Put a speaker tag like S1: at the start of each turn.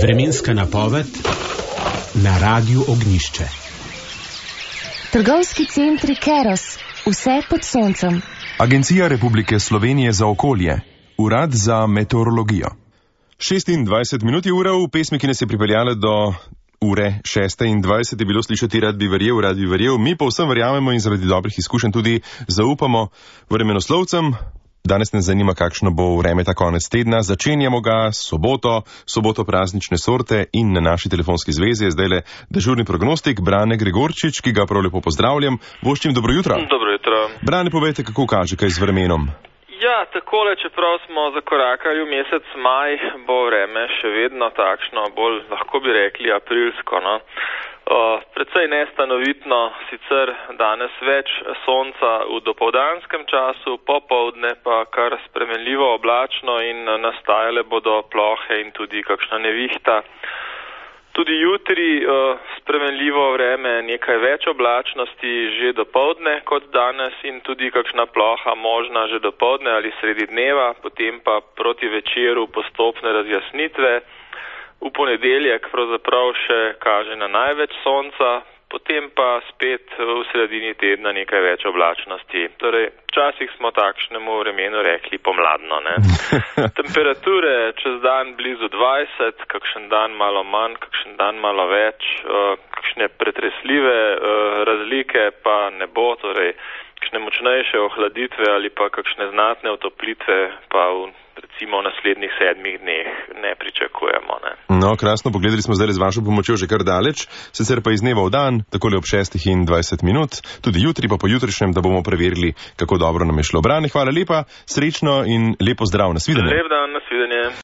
S1: Vremenska napoved na Radiu Ognjišče.
S2: Trgovski centri Keros, vse pod soncem.
S3: Agencija Republike Slovenije za okolje, Urad za meteorologijo. 26 minut je ura, v pesmi, ki nas je pripeljala do ure 6:20, je bilo slišati rad bi verjel. Mi povsem verjamemo in zaradi dobrih izkušenj tudi zaupamo vremenoslovcem. Danes nas zanima, kakšno bo vreme ta konec tedna. Začenjamo ga soboto praznične sorte in na naši telefonski zvezi je zdajle dežurni prognostik Brane Gregorčič, ki ga prav lepo pozdravljam. Voščim, dobro jutro.
S4: Dobro jutro.
S3: Brane, povejte, kako kaže kaj z vremenom?
S4: Ja, takole, čeprav smo zakorakali v mesec maj, bo vreme še vedno takšno, bolj lahko bi rekli aprilsko, no. Precej nestanovitno, sicer danes več sonca v dopoldanskem času, popoldne pa kar spremenljivo oblačno in nastajale bodo plohe in tudi kakšna nevihta. Tudi jutri spremenljivo vreme, nekaj več oblačnosti že dopoldne kot danes in tudi kakšna ploha možna že dopoldne ali sredi dneva, potem pa proti večeru postopne razjasnitve. V ponedeljek pravzaprav še kaže na največ sonca, potem pa spet v sredini tedna nekaj več oblačnosti. Torej, včasih smo takšnemu vremenu rekli pomladno, ne? Temperature čez dan blizu 20, kakšen dan malo manj, kakšen dan malo več, kakšne pretresljive razlike pa ne bo, torej kakšne močnejše ohladitve ali pa kakšne znatne otoplitve pa recimo v naslednjih 7 dneh ne pričakujemo. Ne?
S3: No, krasno, pogledali smo zdaj z vašo pomočjo že kar daleč, sicer pa iz dneva v dan, takole ob 6:20, tudi jutri pa po jutrišnjem, da bomo preverili, kako dobro nam je šlo. Brane, hvala lepa, srečno in lepo zdrav, nasvidenje.
S4: Lep dan, nasvidenje.